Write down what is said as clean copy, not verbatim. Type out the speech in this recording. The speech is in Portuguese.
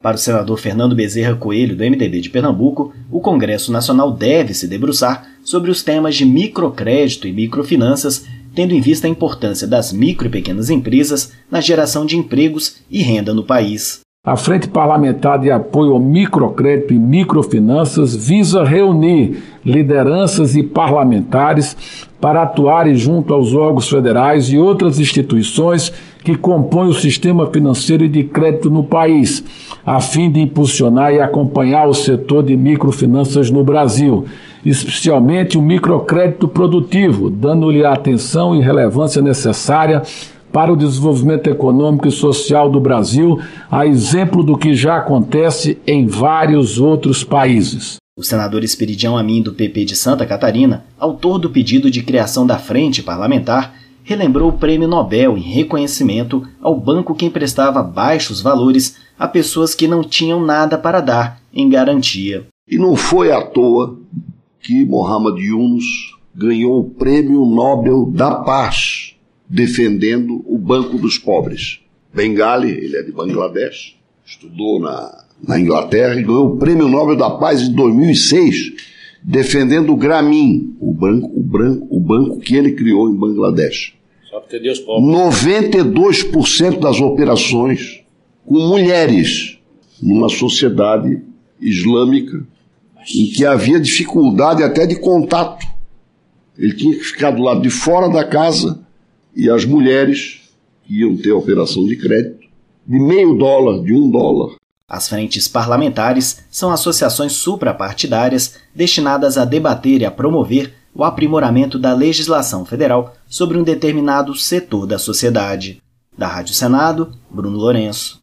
Para o senador Fernando Bezerra Coelho, do MDB de Pernambuco, o Congresso Nacional deve se debruçar sobre os temas de microcrédito e microfinanças, tendo em vista a importância das micro e pequenas empresas na geração de empregos e renda no país. A Frente Parlamentar de Apoio ao Microcrédito e Microfinanças visa reunir lideranças e parlamentares para atuarem junto aos órgãos federais e outras instituições que compõem o sistema financeiro e de crédito no país, a fim de impulsionar e acompanhar o setor de microfinanças no Brasil, especialmente o microcrédito produtivo, dando-lhe a atenção e relevância necessária para o desenvolvimento econômico e social do Brasil, a exemplo do que já acontece em vários outros países. O senador Esperidião Amin, do PP de Santa Catarina, autor do pedido de criação da Frente Parlamentar, relembrou o Prêmio Nobel em reconhecimento ao banco que emprestava baixos valores a pessoas que não tinham nada para dar em garantia. E não foi à toa que Mohamed Yunus ganhou o Prêmio Nobel da Paz, defendendo o Banco dos Pobres. Bengali, ele é de Bangladesh, estudou na Inglaterra e ganhou o Prêmio Nobel da Paz em 2006, defendendo o Grameen, o banco que ele criou em Bangladesh. Só para entender os pobres. 92% das operações com mulheres numa sociedade islâmica em que havia dificuldade até de contato. Ele tinha que ficar do lado de fora da casa e as mulheres iam ter a operação de crédito de $0,5, de $1. As frentes parlamentares são associações suprapartidárias destinadas a debater e a promover o aprimoramento da legislação federal sobre um determinado setor da sociedade. Da Rádio Senado, Bruno Lourenço.